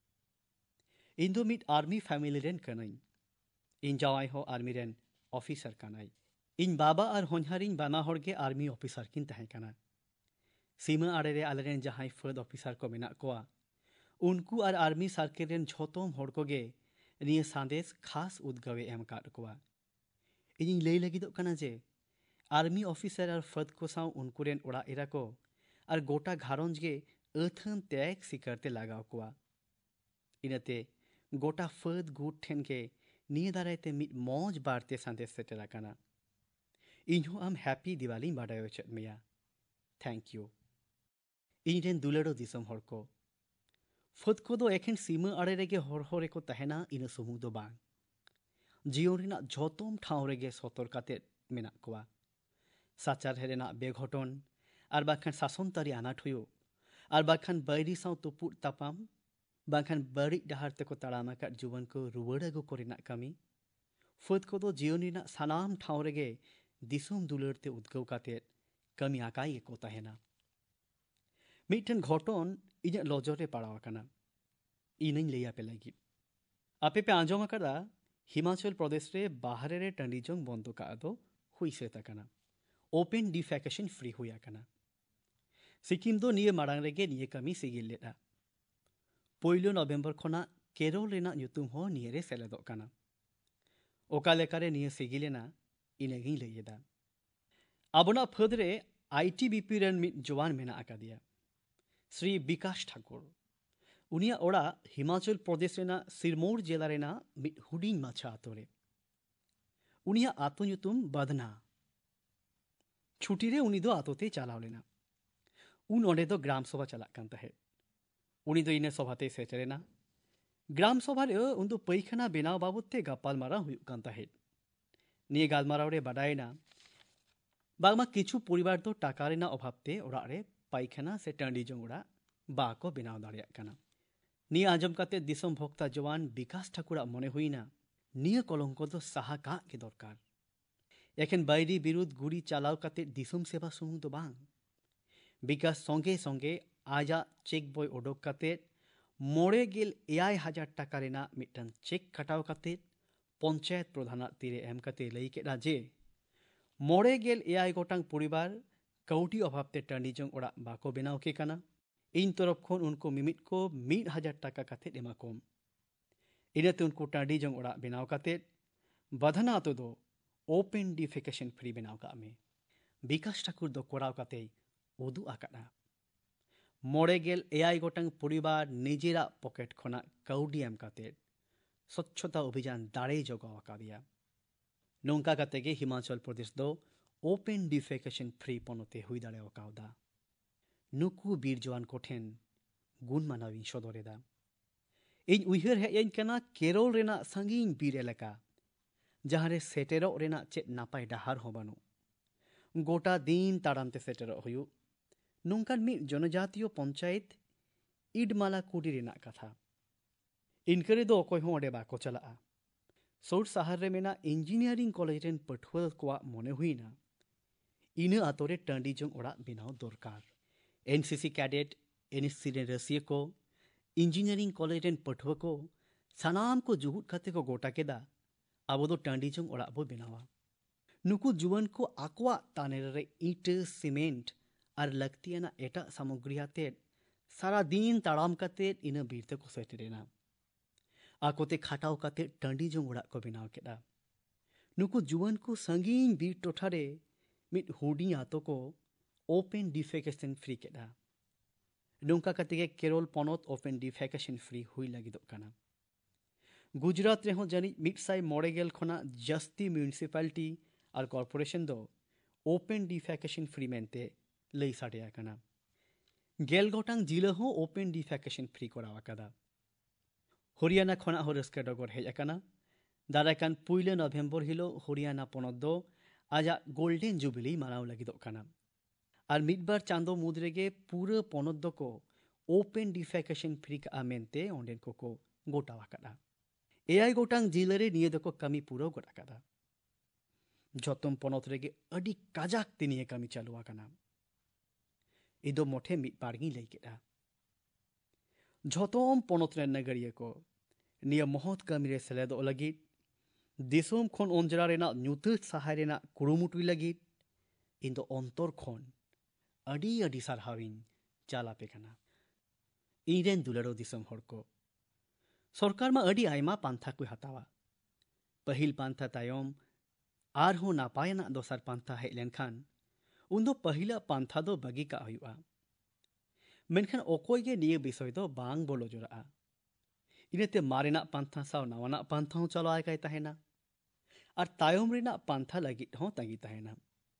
इन दो मिट आर्मी फैमिली रेन कनाई इन जावाई हो आर्मी रेन ऑफिसर कनाई इन बाबा और होनहारिन बाना हड़ के आर्मी ऑफिसर किन तहे कना सीमा आड़े रे आलरेन जहां फद ऑफिसर को मेना कोआ उनको और आर्मी सर्किल रेन झोतोम हड़ को गे निये संदेश खास उद्गवे एम काट कोआ इन लई लगी दो कना जे आर्मी ऑफिसर और फद को साव उनको रेन ओड़ा इरा को और गोटा घारंज गे अथम त्याग सिकरते लगाव कोआ इनते गोटा फद गुट ठेन के निये दारायते मिट मौज बारते संदेश सेटेरा काना इन्हो आम हैप्पी दिवाली बाडायो चेत मेया थैंक यू इनरेन दुलेरो दिसम हड़ को ᱯᱷᱟᱹᱫ ᱠᱚᱫᱚ ᱮᱠᱷᱮᱱ ᱥᱤᱢᱟᱹ ᱟᱲᱮ ᱨᱮᱜᱮ ᱦᱚᱨᱦᱚ ᱨᱮᱠᱚ ᱛᱟᱦᱮᱱᱟ, ᱤᱱᱟᱹ ᱥᱩᱢᱩᱝ ᱫᱚ ᱵᱟᱝ, ᱡᱤᱭᱚᱱ ᱨᱮᱱᱟᱜ ᱡᱷᱚᱛᱚᱢ ᱴᱷᱟᱶ ᱨᱮᱜᱮ ᱥᱚᱛᱚᱨ ᱠᱟᱛᱮᱫ ᱢᱮᱱᱟᱜ ᱠᱚᱣᱟ᱾ ᱥᱟᱪᱟᱨᱦᱮᱫ ᱨᱮᱱᱟᱜ ᱵᱮᱜᱷᱚᱴᱚᱱ ᱟᱨ ᱵᱟᱝᱠᱷᱟᱱ ᱥᱟᱥᱚᱱᱛᱟᱹᱨᱤ ᱟᱱᱟᱴ ᱦᱩᱭᱩᱜ, ᱟᱨ ᱵᱟᱝᱠᱷᱟᱱ ᱵᱟᱹᱭᱨᱤ ᱥᱟᱶ ᱛᱩᱯᱩᱫ ᱛᱟᱯᱟᱢ, ᱵᱟᱝᱠᱷᱟᱱ ᱵᱟᱹᱲᱤᱡ ᱰᱟᱦᱟᱨ ᱛᱮᱠᱚ ᱛᱟᱲᱟᱢ ᱟᱠᱟᱫ ᱡᱩᱣᱟᱹᱱ ᱠᱚ ᱨᱩᱣᱟᱹᱲ ᱟᱹᱜᱩ ᱠᱚᱨᱮᱱᱟᱜ ᱠᱟᱹᱢᱤ, ᱯᱷᱟᱹᱫ ᱠᱚᱫᱚ ᱡᱤᱭᱚᱱ ᱨᱮᱱᱟᱜ ᱥᱟᱱᱟᱢ ᱴᱷᱟᱶ ᱨᱮᱜᱮ ᱫᱤᱥᱚᱢ ᱫᱩᱞᱟᱹᱲ ᱛᱮ ᱩᱫᱽᱜᱟᱹᱣ ᱠᱟᱛᱮᱫ ᱠᱟᱹᱢᱤ ᱟᱠᱟᱭ ᱜᱮᱠᱚ ᱛᱟᱦᱮᱱᱟ᱾ ᱢᱤᱫᱴᱮᱱ ᱜᱷᱚᱴᱚᱱ ᱤᱧᱟᱹᱜ ᱱᱚᱡᱚᱨ ᱨᱮ ᱯᱟᱲᱟᱣ ᱟᱠᱟᱱᱟ, ᱤᱧᱤᱧ ᱞᱟᱹᱭ ᱟᱯᱮ ᱞᱟᱹᱜᱤᱫ᱾ ᱟᱯᱮ ᱯᱮ ᱟᱸᱡᱚᱢ ᱟᱠᱟᱫᱟ ᱦᱤᱢᱟᱪᱚᱞ ᱯᱨᱚᱫᱮশ ᱨᱮ ᱵᱟᱦᱨᱮ ᱨᱮ ᱴᱟᱺᱰᱤ ᱡᱚᱝ ᱵᱚᱱᱫᱚ ᱠᱟᱜ ᱫᱚ ᱦᱩᱭ ᱥᱟᱹᱛ ᱟᱠᱟᱱᱟ, ᱳᱯᱮᱱ ᱰᱤᱯᱷᱮᱠᱮᱥᱚᱱ ᱯᱷᱨᱤ ᱦᱩᱭ ᱟᱠᱟᱱᱟ᱾ ᱥᱤᱠᱤᱢ ᱫᱚ ᱱᱤᱭᱟᱹ ᱢᱟᱲᱟᱝ ᱨᱮᱜᱮ ᱱᱤᱭᱟᱹ ᱠᱟᱹᱢᱤ ᱥᱤᱜᱤᱞ ᱞᱮᱫᱟ। 1 ᱱᱚᱵᱷᱮᱢᱵᱚᱨ ᱠᱷᱚᱱᱟᱜ ᱠᱮᱨᱚᱞ ᱨᱮᱱᱟᱜ ᱧᱩᱛᱩᱢ ᱦᱚᱸ ᱱᱤᱭᱟᱹ ᱨᱮ ᱥᱮᱞᱮᱫᱚᱜ ᱠᱟᱱᱟ। ᱚᱠᱟ ᱞᱮᱠᱟᱨᱮ ᱱᱤᱭᱟᱹ ᱥᱤᱜᱤᱞᱮᱱᱟ ᱤᱱᱟᱹᱜᱤᱧ ᱞᱟᱹᱭ ᱮᱫᱟ। ᱟᱵᱚᱱᱟᱜ ᱯᱷᱟᱹᱫ ᱨᱮ ITBP ᱨᱮᱱ ᱢᱤᱫ ᱡᱳᱣᱟᱱ ᱢᱮᱱᱟᱜ ᱟᱠᱟᱫᱮᱭᱟ, ᱥᱨᱤ ᱵᱤᱠᱟᱥ ᱴᱷᱟᱠᱩᱨ। ᱩᱱᱤᱭᱟᱜ ᱚᱲᱟᱜ ᱦᱤᱢᱟᱪᱚᱞ ᱯᱨᱚᱫᱮশ ᱨᱮᱱᱟᱜ ᱥᱤᱨᱢᱳᱨ ᱡᱮᱞᱟ ᱨᱮᱱᱟᱜ ᱢᱤᱫ ᱦᱩᱰᱤᱧ ᱢᱟᱪᱷᱟ ᱟᱛᱳ ᱨᱮ। ᱩᱱᱤᱭᱟᱜ ᱟᱛᱳ ᱧᱩᱛᱩᱢ ᱵᱟᱫᱱᱟ। ᱪᱷᱩᱴᱤ ᱨᱮ ᱩᱱᱤ ᱫᱚ ᱟᱛᱳ ᱛᱮᱭ ᱪᱟᱞᱟᱣ ᱞᱮᱱᱟ। ᱩᱱ ᱚᱸᱰᱮ ᱫᱚ ᱜᱨᱟᱢ ᱥᱚᱵᱷᱟ ᱪᱟᱞᱟᱜ ᱠᱟᱱ ᱛᱟᱦᱮᱸᱫ। ᱩᱱᱤ ᱫᱚ ᱤᱱᱟᱹ ᱥᱚᱵᱷᱟᱛᱮᱭ ᱥᱮᱴᱮᱨᱮᱱᱟ। ᱜᱨᱟᱢ ᱥᱚᱵᱷᱟ ᱨᱮ ᱩᱱ ᱫᱚ ᱯᱟᱹᱭᱠᱷᱟᱱᱟ ᱵᱮᱱᱟᱣ ᱵᱟᱵᱚᱫ ᱛᱮ ᱜᱟᱯᱟᱞᱢᱟᱨᱟᱣ ᱦᱩᱭᱩᱜ ᱠᱟᱱ ᱛᱟᱦᱮᱸᱫ। ᱱᱤᱭᱟᱹ ᱜᱟᱞᱢᱟᱨᱟᱣ ᱨᱮ ᱵᱟᱰᱟᱭᱮᱱᱟ ᱵᱟᱝᱢᱟ ᱠᱤᱪᱷᱩ ᱯᱚরিবার ᱫᱚ ᱴᱟᱠᱟ ᱨᱮᱱᱟᱜ ᱚᱵᱷᱟᱵ ᱛᱮ ᱚᱲᱟᱜ ᱨᱮ ᱯᱟᱭᱠᱷᱟᱱᱟ ᱥᱮ ᱴᱟᱺᱰᱤ ᱡᱚᱝ ᱚᱲᱟᱜ ᱵᱟᱠᱚ ᱵᱮᱱᱟᱣ ᱫᱟᱲᱮᱭᱟᱜ ᱠᱟᱱᱟ। ᱱᱤᱭᱟᱹ ᱟᱸᱡᱚᱢ ᱠᱟᱛᱮ ᱫᱤᱥᱚᱢ ᱵᱷᱚᱠᱛᱟ ᱡᱳᱣᱟᱱ ᱵᱤᱠᱟᱥ ᱴᱷᱟᱠᱩᱨᱟᱜ ᱢᱚᱱᱮ ᱦᱩᱭᱱᱟ ᱱᱤᱭᱟᱹ ᱠᱚᱞᱚᱝᱠᱚ ᱫᱚ ᱥᱟᱦᱟ ᱠᱟᱜ ᱜᱮ ᱫᱚᱨᱠᱟর। ᱮᱠᱷᱮᱱ ᱵᱟᱭᱨᱤ ᱵᱤᱨᱩᱫ ᱜᱩᱨᱤ ᱪᱟᱞᱟᱣ ᱠᱟᱛᱮ ᱫᱤᱥᱚᱢ ᱥᱮᱵᱟ ᱥᱩᱢᱩᱝ ᱫᱚ ᱵᱟᱝ, ᱵᱤᱠᱟᱥ ᱥᱚᱸᱜᱮ ᱥᱚᱸᱜᱮ ᱟᱡᱟᱜ ᱪᱮᱠ ᱵᱳᱭ ᱳᱰᱳᱠ ᱠᱟᱛᱮ 49,000 ᱴᱟᱠᱟ ᱨᱮᱱᱟᱜ ᱢᱤᱫᱴᱟᱝ ᱪᱮᱠ ᱠᱟᱴᱟᱣ ᱠᱟᱛᱮ ᱯᱚᱧᱪᱟᱭᱮᱛ ᱯᱨᱚᱫᱷᱟᱱᱟᱜ ᱛᱤᱨᱮ ᱮᱢ ᱠᱟᱛᱮ ᱞᱟᱹᱭ ᱠᱮᱫᱟ ᱡᱮ 49 ᱜᱚᱴᱟᱝ ᱯᱚরিবার ᱠᱟᱹᱣᱰᱤ ᱚᱵᱷᱟᱵ ᱛᱮ ᱴᱟᱺᱰᱤ ᱡᱚᱝ ᱚᱲᱟᱜ ᱵᱟᱠᱚ ᱵᱮᱱᱟᱣ ᱠᱮ ᱠᱟᱱᱟ। ᱤᱧ ᱛᱚᱨᱚᱯ ᱠᱷᱚᱱ ᱩᱱᱠᱩ ᱢᱤᱢᱤᱫ ᱠᱚ 1,000 ᱴᱟᱠᱟ ᱠᱟᱛᱮ ᱮᱢᱟ ᱠᱚᱢ। ᱤᱱᱟᱹᱛᱮ ᱩᱱᱠᱩ ᱴᱟᱺᱰᱤ ᱡᱚᱝ ᱚᱲᱟᱜ ᱵᱮᱱᱟᱣ ᱠᱟᱛᱮ ᱵᱟᱫᱷᱟᱱᱟ ᱟᱛᱳ ᱫᱚ ᱳᱯᱮᱱ ᱰᱤᱯᱷᱮᱠᱮᱥᱚᱱ ᱯᱷᱨᱤ ᱵᱮᱱᱟᱣ ᱠᱟᱜ ᱢᱮ। ᱵᱤᱠᱟᱥ ᱴᱷᱟᱠᱩᱨ ᱫᱚ ᱠᱚᱨᱟᱣ ᱠᱟᱛᱮᱭ ᱩᱫᱩᱜ ᱟᱠᱟᱫᱟ। 49 ᱜᱚᱴᱟᱝ ᱯᱚরিবার ᱱᱤᱡᱮᱨᱟᱜ ᱯᱚᱠᱮᱴ ᱠᱷᱚᱱᱟᱜ ᱠᱟᱹᱣᱰᱤ ᱮᱢ ᱠᱟᱛᱮ ᱥᱚᱪᱪᱷᱚᱛᱟ ᱚভিযান ᱫᱟᱲᱮ ᱡᱚᱜᱟᱣ ᱟᱠᱟᱫᱮᱭᱟ। ᱱᱚᱝᱠᱟ ᱠᱟᱛᱮ ᱜᱮ ᱦᱤᱢᱟᱪᱚᱞ ᱯᱨᱚᱫᱮশ ᱫᱚ ᱳᱯᱮᱱ ᱰᱤᱯᱷᱮᱠᱮᱥᱚᱱ ᱯᱷᱨᱤ ᱯᱚᱱᱚᱛᱮ ᱦᱩᱭ ᱫᱟᱲᱮ ᱟᱠᱟᱣᱫᱟ। ᱱᱩᱠᱩ ᱵᱤᱨ ᱡᱳᱣᱟᱱ ᱠᱚᱴᱷᱮᱱ ᱜᱩᱱ ᱢᱟᱱᱟᱣᱤᱧ ᱥᱚᱫᱚᱨ ᱮᱫᱟ। ᱤᱧ ᱩᱭᱦᱟᱹᱨ ᱦᱮᱡ ᱟᱹᱧ ᱠᱟᱱᱟ ᱠᱮᱨᱚᱞ ᱨᱮᱱᱟᱜ ᱥᱟᱺᱜᱤᱧ ᱵᱤᱨ ᱮᱞᱟᱠᱟ, ᱡᱟᱦᱟᱸ ᱨᱮ ᱥᱮᱴᱮᱨᱚᱜ ᱨᱮᱱᱟᱜ ᱪᱮᱫ ᱱᱟᱯᱟᱭ ᱰᱟᱦᱟᱨ ᱦᱚᱸ ᱵᱟᱹᱱᱩᱜ। गोटा दिन ताड़ाम ते सेटेरोग हुयुग नोंकान मिद जनजातीय पंचायत इडमाला कुडी रेनाग कथा। इनके रे दो अकोय हों ओंडे बाको चलागा। सौर शहर रे मेना इंजीनियरिंग कॉलेज रेन पठुआ कोआ मने हुईना इना आतो रे टांडी जोंग ओड़ाग बेनाव दरकार। एनसीसी कैडेट, एनएससी रेन रसिया को, इंजीनियरिंग कॉलेज रेन पठुआ को सानाम को जुहुद खाते को गोटा केदा आबो दो टांडी जोंग ओड़ाग बो बेनावा। नुकु जुवन को आकवा तानेर रे ईट, सीमेंट और लक्तियाना एटा सामग्री आते सारा दिन ताड़ाम काते इना बीरते को सेटेरेना। आकोते खाटाव काते टांडी जोंग ओड़ाग को बेनाव केदा। नुकु जुवन को संगीन बीर टोठारे मिद हुडी आतो को ओपेन डिफेकेशन फ्री केदा। नोंका काते के केरल पनत ओपेन डिफेकेशन फ्री हुई लागिदोग काना। गुजरात रे हों जानी 109 खना जस्ती म्यूनिसिपैलिटी और कॉर्पोरेशन दो ओपेन डिफेकेशन फ्री मेनते लई साडे आकाना। 10 गोटांग जिला हों ओपेन डिफेकेशन फ्री कराव आकादा। हरियाणा खना हो रस्का डगर हेज आकाना। दाराकान 1 नभेम्बर हिलो हरियाणा पनत दो आजा गोल्डन जुबिली मानाव लागिदोग काना। और मिदबार चांदो मुद्रेगे पूरा पनत दो को ओपेन डिफेकेशन फ्री का मेनते ओंडेन को गोटाव आकादा। 9 गोटांग जिला रे निये दो को कमी पूरा गोट आकादा। जतम पनत रेगे अडी काजाक तिनिये कमी चालू आकाना। इदो मोठे मिद बारगी लई केदा। जतम पनत रेन नगरिया को निया महत कमी रे सेलेदो लगिद दिसोम खन ओंजरा रेना ᱧᱩᱛᱟᱹᱛ ᱥᱟᱦᱟᱭ ᱨᱮᱱᱟᱜ ᱠᱩᱨᱩᱢᱩᱴᱩᱭ ᱞᱟᱹᱜᱤᱫ ᱤᱧ ᱫᱚ ᱚᱱᱛᱚᱨ ᱠᱷᱚᱱ ᱟᱹᱰᱤ ᱟᱹᱰᱤ ᱥᱟᱨᱦᱟᱣᱤᱧ ᱪᱟᱞ ᱟᱯᱮ ᱠᱟᱱᱟ। ᱤᱧᱨᱮᱱ ᱫᱩᱞᱟᱹᱲᱚ ᱫᱤᱥᱚᱢ ᱦᱚᱲ ᱠᱚ, ᱥᱚᱨᱠᱟᱨ ᱢᱟ ᱟᱹᱰᱤ ᱟᱭᱢᱟ ᱯᱟᱱᱛᱷᱟ ᱠᱚ ᱦᱟᱛᱟᱣᱟ। ᱯᱟᱹᱦᱤᱞ ᱯᱟᱱᱛᱷᱟ ᱛᱟᱭᱚᱢ आरहों नापायनाग दोसार पांथा हेज लेनखान उन दो पहिला पांथा दो बागी का हुआ। मेनखान अकोय गे निये विषय दो बांग बोलो जोराआ। इनाते मारेना पांथा साव नवाना पांथा हों चलो आयकाय ताहेना और तायम रेना पांथा लगित हों तांगी ताहेना।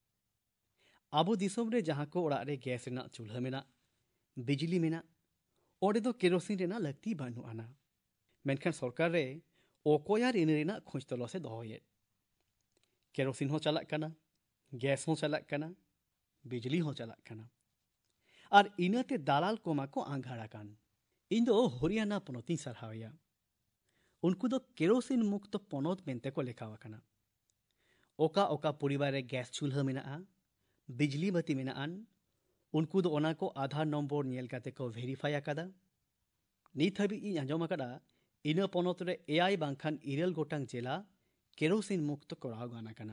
आबो दिसोम रे जहां को ओड़ा रे गैस रेना चूल्हा मेना, बिजली मेना, ओडे दो केरोसिन रेना लगती बानु आना मेनखान सरकार रे ओकोयार इन रेना खोज तलाश से दोये केरोसिन हो चलाक कना गैस हो चलाक कना बिजली हो चलाक कना और इनते दालाल कोमा को आंघाड़ा कान इन दो हरियाणा पनोती सरहावया उनको दो केरोसिन मुक्त पनोत मेनते को लेखावा कना ओका ओका परिवार रे गैस चूल्हा मेना बिजली बत्ती मेना उनको दो ओना को आधार नम्बर नेल काते को वेरीफाई आकादा नित हाबी इ आंजम आकादा इन पनोत रे एआई बांखान इरेल गोटांग जिला केरोसिन मुक्त कराव गाना कना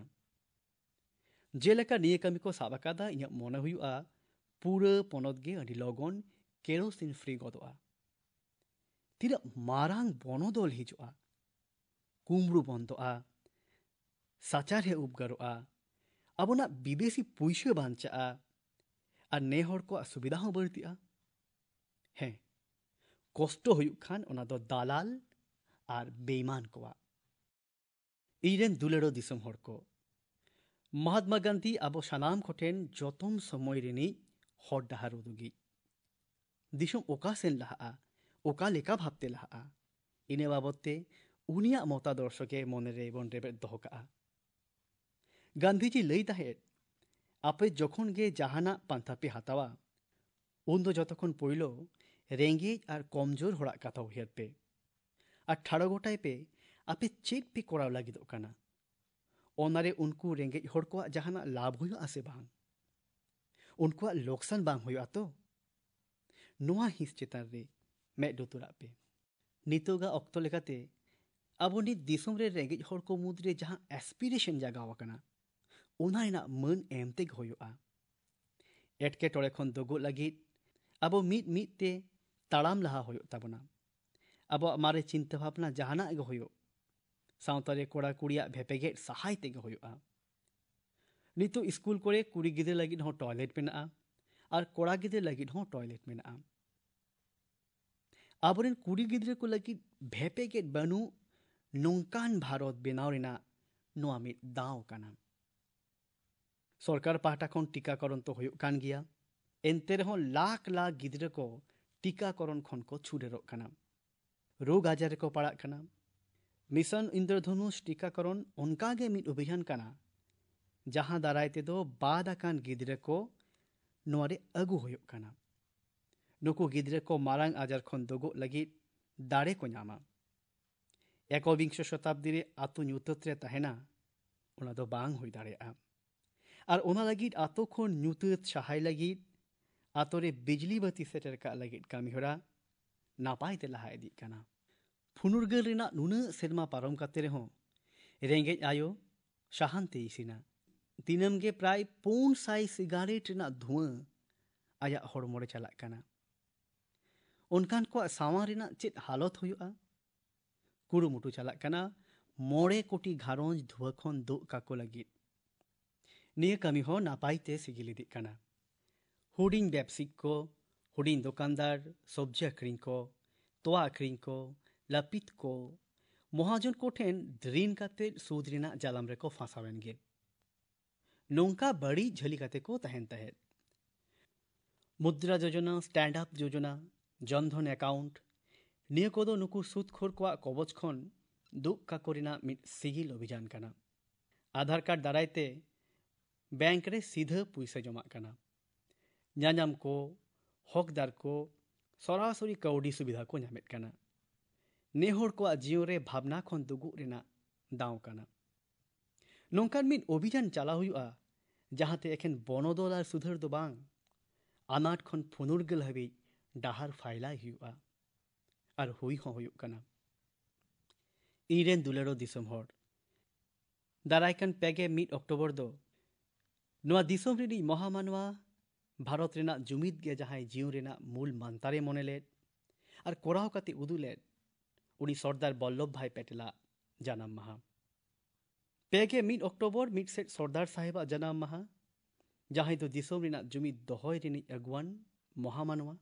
जेलेका निये कमी को साब आकादा इन मोने हुआ पूरा पनोत गे अडी लगन केरोसिन फ्री गदोआ तिरा मारांग बनोदल हिजुआ कुमरू बंदोआ साचार हे उपगारोआ अबोना विदेशी पुइसे बांचा और नेहर को सुविधा हो बढ़तिया है कष्ट हुयुक खान ओना दो दालाल और बेईमान कोआ इरेन दुलेरो दिसम हर को महात्मा गांधी अब सानाम कोठेन जतम समय रेनी हर डाहार उदुगी दिसम ओका सेन लहा ओका लेका भाबते लहा इने बाबते उनिया मतादर्श के मन रे बन रे दोहका गांधीजी लई ताहेड आपे जखन गे जहाना पांथा पे हातावा उन दो जतखन पइलो रेंगेज और कमजोर हड़ा कथा उहियर पे और ठाड़ो गोटाय पे आपे चेक पे कराव लागिदोग काना ओनारे उनको रेंगेज हड़ को जहाना लाभ हुयो आसे बांग उनको लोकसान बांग हुयो तो नोआ हिस चेतान रे मे दुतुरा पे नितोगा ऑक्टो लेकाते अब नित दिसम रे रेंगेज हड़ को मुद्रे जहां एस्पिरेशन जागाव काना ओना रेना मन एमते होयोआ एटकेटोड़े खन दोगो लगित अब मीत मीत ते ताड़ाम लहा होयो ताबना अब मारे चिंता भावना जहाना गे होयो सावतारे कोड़ा कुड़िया भेपेगे सहाय तेगे होयोआ नितो स्कूल कोरे कुड़ी गिदे लगित हो टॉयलेट मेना और कोड़ा गिदे लगित हो टॉयलेट मेना आबरेन कुड़ी गिदरे को लगित भेपेगे बनु नोंकान भारत बेनाव रेना नोआ मित दाव काना सरकार पाहटा खन टीकाकरण तो होयुक कान गिया एनते रहो लाख लाख गिद्रे को टीकाकरण खन को छुड़ेरोग काना रोग आजार को पड़ाग काना मिशन इंद्रधनुष टीकाकरण उनकागे मिद अभियान काना जहां दाराय ते दो बाद आकान गिद्रे को नोरे अगु होयुक काना नुकु गिद्रे को मारांग आजार खन दोगो लगी दाड़े को नामा एकविंश शताब्दी रे आतु ᱧᱩᱛᱟᱹᱛ रे तहेना ओना दो बांग हुई दाड़ेया और ओना लगित आतो खन ᱧᱩᱛᱟᱹᱛ सहाय लगित आतो रे बिजली बत्ती सेटर का लगित कामी होरा नापाय ते लहा इदी काना फुनुरगल रेना नुना सेरमा पारम काते रे हो रेंगेज आयो शाहानते इसिना दिनम गे प्राय 400 सिगारेट रेना धुआं आया हड़मोरे चलाक काना उनकान को सावा रेना चेत हालत हुयुआ कुरुमुटु चलाक काना 9 कोटी घारोंज धुआ खन दो काको लगित निये कमी हो नापायते सिगिलिदिक काना हुडिंग बेपसिक को हुडिंग दुकानदार सब्जी अखरिंग को तोआ अखरिंग को लपित को महाजन को ठेन ऋण काते सूद रेना जालाम रे को फांसावेन गे नोंका बड़ी झली काते को तहन तहेत मुद्रा योजना स्टैंड अप योजना जनधन अकाउंट निये को दो नुकु सूदखोर को कवच खन दुक काकोरिना मिट सिगिल अभियान काना आधार कार्ड दारायते बैंक रे सीधा पैसा जमा काना ᱧᱟᱧᱟᱢ को हकदार को सरासरी कौड़ी सुविधा को ᱧᱟᱢᱮᱫ काना नेहर को जीवन रे भावना खन दुगु रेना दाव काना नोंकान मिद अभियान चला हुआ जहाते एखेन बनोदल और सुधर दो बांग अनाट खन फुनुरगल हाबी डाहार फाइलाय हुआ और हुई हो हुयुक काना इरेन दुलेरो दिसम हर दारायकान पेगे 1 अक्टोबर दो नोआ दिसम रेनी महामानवा भारत रेना जुमिद गे जहां जीव रेना मूल मंतारे मोनेलेद और कोराव काते उदुलेद उनी सरदार बल्लभ भाई पेटेला जनाम माहा पेगे 1 अक्टोबर मिड सेट सरदार साहेब जनाम माहा जहां दो दिसम रेना जुमिद दोहय रेनी अगुवान महामानवा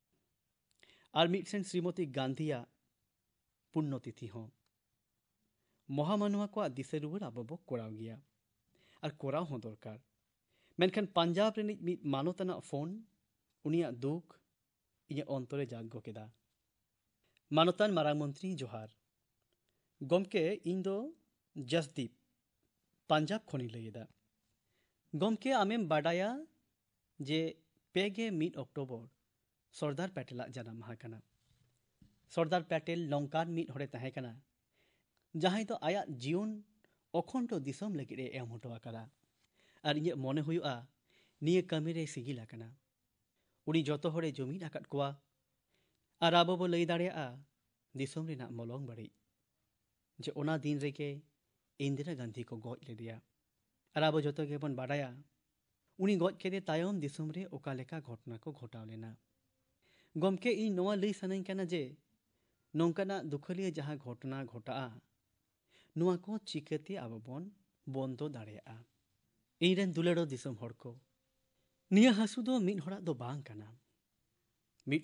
और मिड सेट श्रीमती गांधीया पुण्यतिथि हो महामानवा को दिसे रुवर आबो कोराव गिया और कोराव हो दरकार मेनखान पंजाब रेनिज मिद मानोतना फोन उनिया दुख ᱤᱧᱟᱹᱜ ᱚᱱᱛᱚᱨᱮ ᱡᱟᱜᱽᱜᱚ ᱠᱮᱫᱟ᱾ ᱢᱟᱱᱚᱛᱟᱱ ᱢᱟᱨᱟᱝ ᱢᱚᱱᱛᱨᱤ ᱡᱚᱦᱟᱨ᱾ ᱜᱚᱢᱠᱮ, ᱤᱧ ᱫᱚ ᱡᱟᱥᱫᱤᱯ, ᱯᱟᱧᱡᱟᱵ ᱠᱷᱚᱱᱤᱧ ᱞᱟᱹᱭᱮᱫᱟ᱾ ᱜᱚᱢᱠᱮ, ᱟᱢᱮᱢ ᱵᱟᱰᱟᱭᱟ ᱡᱮ 21 ᱚᱠᱴᱳᱵᱚᱨ ᱥᱚᱨᱫᱟᱨ ᱯᱮᱴᱮᱞᱟᱜ ᱡᱟᱱᱟᱢ ᱢᱟᱦᱟ ᱠᱟᱱᱟ। ᱥᱚᱨᱫᱟᱨ ᱯᱮᱴᱮᱞ ᱱᱚᱝᱠᱟᱱ ᱢᱤᱫ ᱦᱚᱲᱮ ᱛᱟᱦᱮᱸ ᱠᱟᱱᱟ ᱡᱟᱦᱟᱸᱭ ᱫᱚ ᱟᱭᱟᱜ ᱡᱤᱭᱚᱱ ᱚᱠᱷᱚᱱᱰᱚ ᱫᱤᱥᱚᱢ ᱞᱟᱹᱜᱤᱫ ᱮ ᱮᱢ ᱦᱚᱴᱚ ᱟᱠᱟᱫᱟ। ᱟᱨ ᱤᱧᱟᱹᱜ ᱢᱚᱱᱮ ᱦᱩᱭᱩᱜᱼᱟ ᱱᱤᱭᱟᱹ ᱠᱟᱹᱢᱤᱨᱮ ᱥᱤᱜᱤᱞ ᱟᱠᱟᱱᱟ। उनी जोतो हड़े जुमीद आकाद कोआ और आबो बो लई दाड़ेया दिसोम रेना मलंग बाड़ी जे ओना दिन रेगे इंदिरा गांधी को गज लेदिया और आबो जोतो गेबन बाडाया उनी गज केदे तायम दिसोम रे ओका लेका घटना को घटाव लेना। गमके इन नोआ लई सानाई काना जे नोंकाना दुखलिया जहां घटना घटा नोआ को चिकाते आबो बन बंदो दाड़ेया। इनरेन दुलाड़ो दिसोम हड़ को निया हासु दो मिद हड़ा दो बांग काना। मिद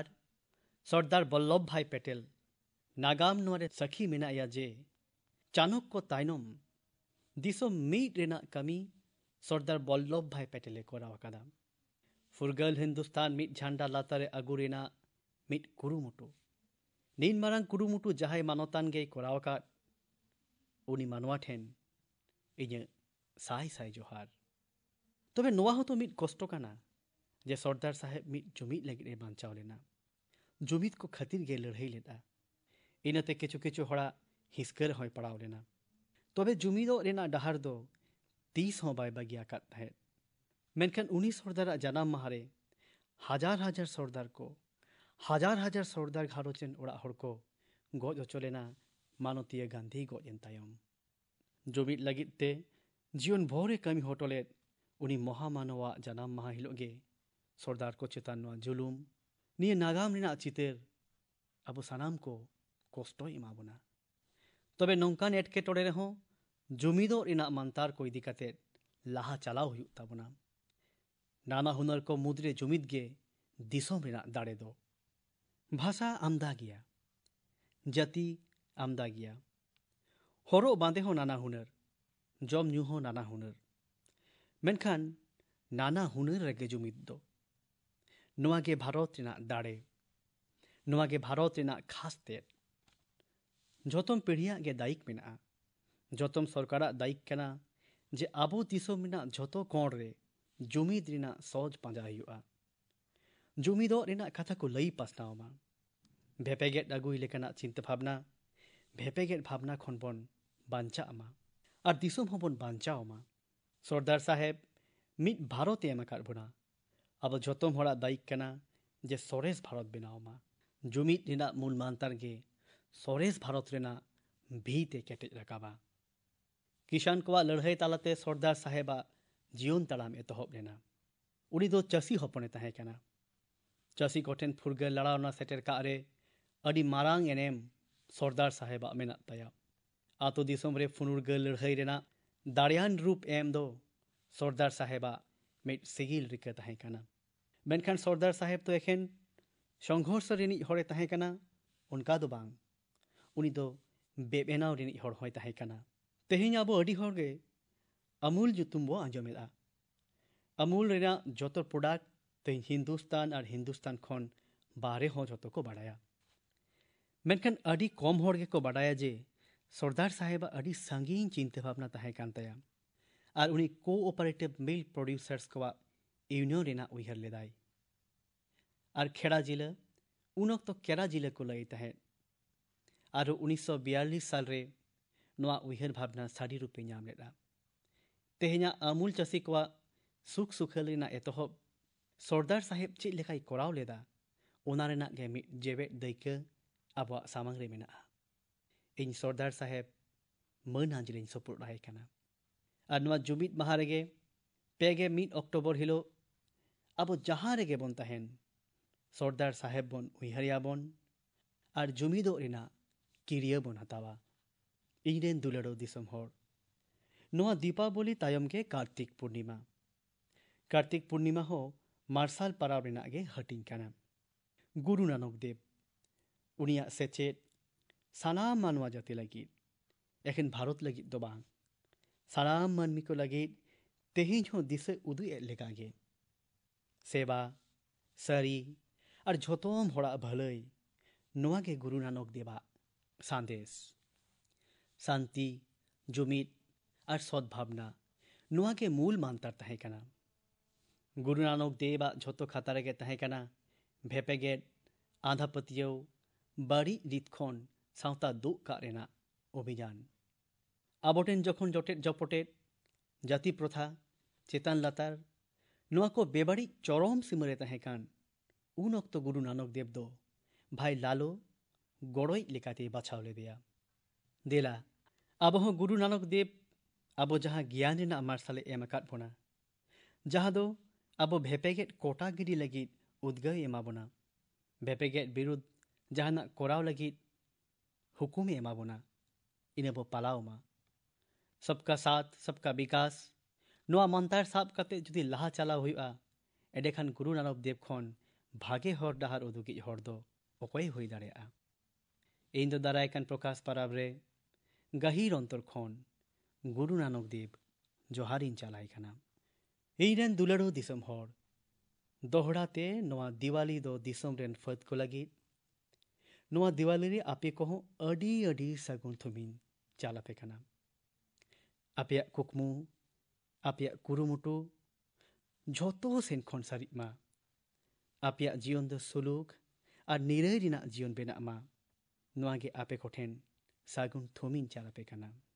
सरदार वल्लभ भाई पटेल नागाम नोरे सखी मेनाया जे चाणक्य तायनम दिसोम मिद रेना कमी सरदार वल्लभ भाई पटेले कोराव कादा। फुरगल हिंदुस्तान मिद झंडा लातारे अगु रेना मिद कुरुमुटु नीन मारांग कुरुमुटु जहाय मानोतान गे कोराव का उनी मानवा ठेन इnye साय साय जोहार। तबे नोआ हो तो मिद कष्ट काना जे सरदार साहेब मिद जुमीद लगित ए बांचाव लेना। जुमीद को खातिर गे लड़ाई लेदा। इनाते किछु किछु हड़ा हिसकर होय पड़ाव लेना। तबे जुमीदो रेना डहार दो 30 हो बाय बागिया कात है। मेनखान उनी सरदार जनाम माहारे हजार हजार सरदार को हजार सरदार घारोचेन ओड़ा हड़ को गज होचो लेना मानतीय गांधी गजेन तायम। जुमीद लगित ते जीवन भोरे कमी होटोले उनी महामानवा जनाम माहा हिलोगे सरदार को चेतान नोआ जुलुम निये नागाम रेना चितेर अबो सानाम को कष्टो इमाबोना। तबे नोंकान एटकेटोड़े रेहों जुमीदो रेना मानतार को इदी काते लाहा चलाव हुयुग ताबोना। नाना हुनर को मुद्रे जुमीद गे दिसोम रेना दाड़े दो। भाषा आमदा गिया, जाति आमदा गिया, हरो बांदे हो नाना हुनर, जम न्यू हो नाना हुनर, मेनखान नाना हुनर रेगे जुमीद दो। नोआ गे भारत रेना दाड़े, नोआ गे भारत रेना खास तेज। जोतम पीढ़िया गे दायिक मेना, जोतम सरकारा दायिक कना जे आबो दिसोम रेना जोतो कोण रे जुमीद रेना सोज पांजा हुयुआ। जुमीदो रेना कथा को लई पासनावमा। भेपेगेट अगुई लेकाना चिंता भावना, भेपेगेट भावना खन बन बांचामा और दिसोम होबन बांचावमा। सरदार साहेब मिद भारत एम आकाद बोना। अब जोतम हड़ा दायिक कना जे सोरेस भारत बनावमा। जुमीद रेना मूल मानतार गे सोरेस भारत रेना भीते केटेज रकाबा। किसान को लड़ाई तालाते सरदार साहेबा जीवन तड़ाम एतहब लेना। उनी दो चासी हपने तहे कना। चासी कोठेन फुरगल लड़ावना सेटेर कारे अडी मारांग एनेम सरदार साहेबा मेना ताया। आतो दिसोम रे फुनुरगल लड़ाई रेना दाड़ियान रूप एम दो सरदार साहेबा मिद सिगिल रिका तहे कना। मेनखान सरदार साहेब तो एखेन संघर्ष रिनिज हड़े तहे कना उनका दो बांग। उनी दो बेबेनाव रिनिज हड़ होय तहे कना। तेहिं आबो अडी हड़गे अमूल जुतुम बो आंजमेदा। अमूल रेना जोतो प्रोडक्ट तेहिं हिंदुस्तान और हिंदुस्तान खन बारे हो जोतो को बाड़ाया। मेनखान अडी कम हड़गे को बाड़ाया जे सरदार साहेबा अडी संगीन चिंता भावना तहे कान ताया और उनी कोऑपरेटिव मिल प्रोड्यूसर्स को यूनियन रेना उयहर लेदाय। और खेड़ा जिला उन तो केरा जिला को लई तहे और 1942 साल रे नोआ उयहर भावना साड़ी रूपे नाम लेदा। तेहेना अमूल चासी को सुख सुखल रेना एतहब सरदार साहेब चेक लेकाय कोराव लेदा ओना रेना गे मिद जेबेट दायिका आबो सामांग रे मेना। इन सरदार साहेब मन आंजलिन सपोर्ट राय कना। और नोआ जुमीद माहा रेगे 21 अक्टोबर हिलो अब जहाँ रेगे बन तहेन सरदार साहेब बन उयहरिया बन और जुमीदो रेना किरिया बन हतावा। इनरेन दुलाड़ो दिसोम हर नोआ दीपावली तायम गे कार्तिक पूर्णिमा हो मार्शल पाराव रेना गे हटिंग काना। गुरु नानक देव उनिया सेचेद सानाम मानवा जाति लगित एखेन भारत लगित दो बांग सानाम मानमी को लगित तेहिं हो दिसे उदु ए लेकागे सेवा सारी और झोतोम होड़ा भलई नोआ के गुरु नानक देवा सांदेश शांति जुमिद और सद्भावना नोआ के मूल मानतर तहे कना। गुरु नानक देवा झोतो खाता रेगे तहे कना भेपेगेट आधा पतियो बाड़ी रीत खन सावता दो का रेना अभियान आबोटेन जखन जटेट जपटेट जाति प्रथा चेतान लातार नोआ को बेबाड़ी चरम सीमरे तहे कान उन अक्तो गुरु नानक देव दो भाई लालो गड़ोई लेकाते बाछाव लेदेया देला आबो हो गुरु नानक देव आबो जहाँ ज्ञान रेना मार्शले एम आकाद बोना जहाँ दो आबो भेपेगेट कोटा गिरी लगित उद्गय एमाबोना भेपेगेट बिरुद्ध जहाना कोराव लगित हुकुम एमाबोना इनेबो पालाव मा सबका साथ सबका विकास नोआ मंतार साब काते जुदी लाहा चलाव हुआ एडेखान गुरु नानक देव खन भागे हर डाहार उदुगिज हर दो अकय हुई दाड़ेया। इन दो दाराय कान प्रकाश पाराब रे गहीर अंतर खन गुरु नानक देव जोहारिन चालाय खाना। इन दुलारो दिसम हर दोहराते नोआ दिवाली दो दिसम रेन फद को लगित नोआ दिवाली रे आपे को अडी अडी सगुन थुमिन चालापे खाना। आपे कुकमु आपे कुरुमुटु झोतो सेन खन सारी मा आपे जीवन दो सुलुक और निरय रिना जीवन बेना मा नोआ गे आपे कोठेन सागुन थुमिन चालापे खाना।